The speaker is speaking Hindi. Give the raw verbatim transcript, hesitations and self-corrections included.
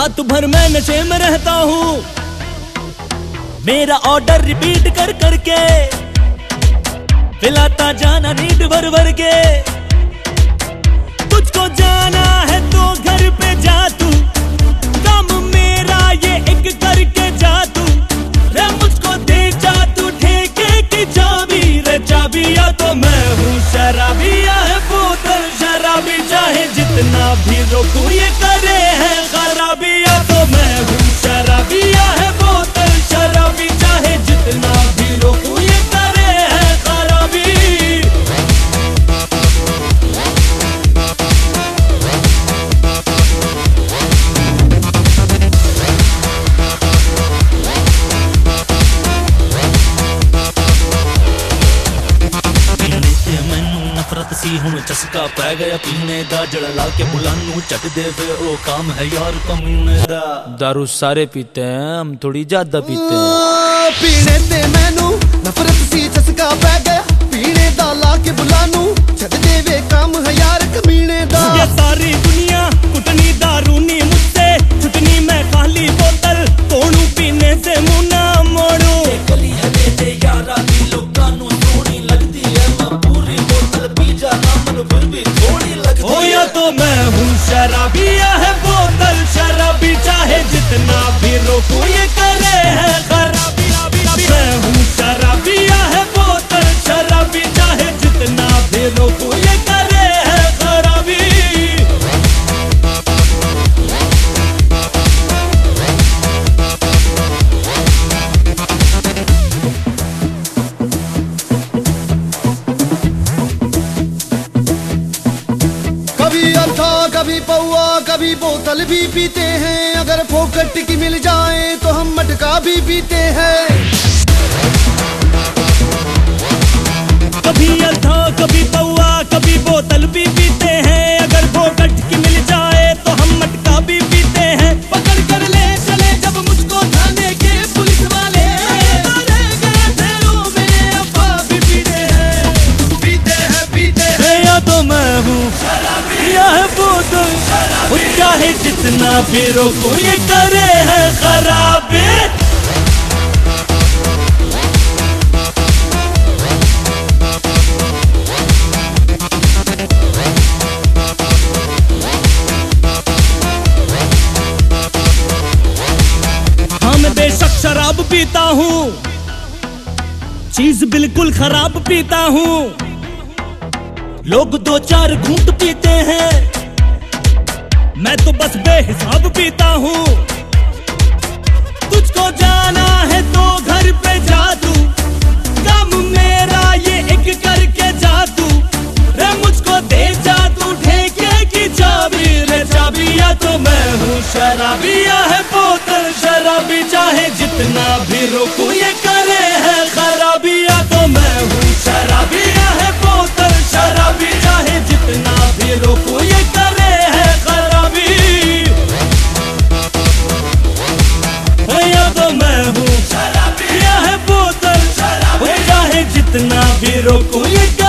रात भर मैं नशे में रहता हूँ, मेरा ऑर्डर रिपीट कर करके पिलाता जाना नींद भर भर के। तुझको जाना है तो घर पे जा तू, काम मेरा ये एक करके जा तू। रे मुझको दे जा तू ठेके की चाबी, रे चाबिया तो मैं हूँ शराबिया है बोतल शराबी, चाहे जितना भी रोकूं ये करे है खराबिया तो मैं हूँ शराबिया है बोतल शराबी, चाहे जितना भी रोकूं ये करे है खराबी। नफरत सी हुण चस्का पै गया पीने दा, जड़ा ला के बुलानू चट दे वे ओ काम है यार कमीने दा। दारू सारे पीते हैं, हम थोड़ी ज्यादा पीते हैं। पीने दे मैनू नफरत सी चस्का पै गया, पीने दा ला के बुलानू चट दे वे काम है यार कमीने दा। ये सारी दुनिया कुटनी दारूनी मुझसे छुटनी मैं खाली बोतल तोड़ू पीने से मुंह ना मोड़ू। गली है मेरे यारा दी लोकां नू सोहनी लगदी है, मैं पूरी बोतल पी जाना मन फिर भी थोड़ी लगदी है। या तो मैं हूँ शराबिया है बोतल शराबी, चाहे जितना भी रोकूं ये करे है खराबी। मैं हूँ शराबिया है बोतल शराबी, चाहे जितना भी रोकूं ये करे है खराबी। कभी अथा कभी पौआ कभी बोतल भी पीते हैं, अगर फोकट की मिल जाए तो हम मटका भी पीते हैं। कभी अथा कभी पौआ कभी बोतल भी पीते हैं, अगर फोकट की मिल जाए तो हम मटका भी पीते हैं। पकड़ कर ले चले जब मुझको थाने के पुलिस वाले, भी पीते हैं पीते हैं पीते हैं। या तो मैं हूँ शराबिया है बोतल, चाहे जितना भी रोको ये करे है खराबी। बेशक शराब पीता हूँ, चीज बिल्कुल खराब पीता हूँ। लोग दो चार घूंट पीते हैं, मैं तो बस बेहिसाब पीता हूँ। तुझको जाना है तो घर पे जा तू, काम मेरा ये एक करके जा तू। रे मुझको दे जा तू ठेके की चाबी, रे चाबिया तो मैं हूँ शराबिया है बोतल शराबी, चाहे जितना भी रोकूं ये करे है खराबिया तो मैं हूँ शराबिया है बोतल शराबी, चाहे जितना भी रोकूं ये करे है खराबी। या तो मैं हूँ शराबिया है बोतल शराबी, चाहे जितना भी रोकूं ये